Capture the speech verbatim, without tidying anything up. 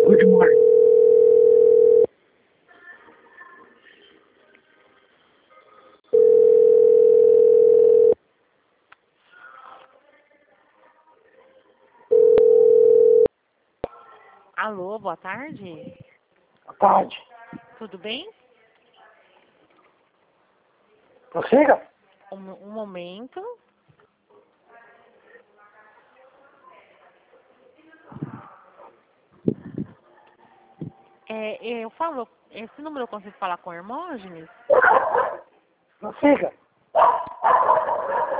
Good morning. Alô, boa tarde. Boa tarde. Tudo bem? Prossiga. Um, um momento. É, eu falo, esse número eu consigo falar com Hermógenes? Prossiga.